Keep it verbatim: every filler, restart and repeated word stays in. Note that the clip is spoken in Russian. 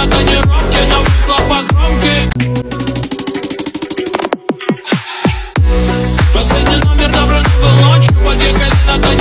на тонировке, на выхлопах громких. Последний номер набран был ночью, подъехали на тонировке.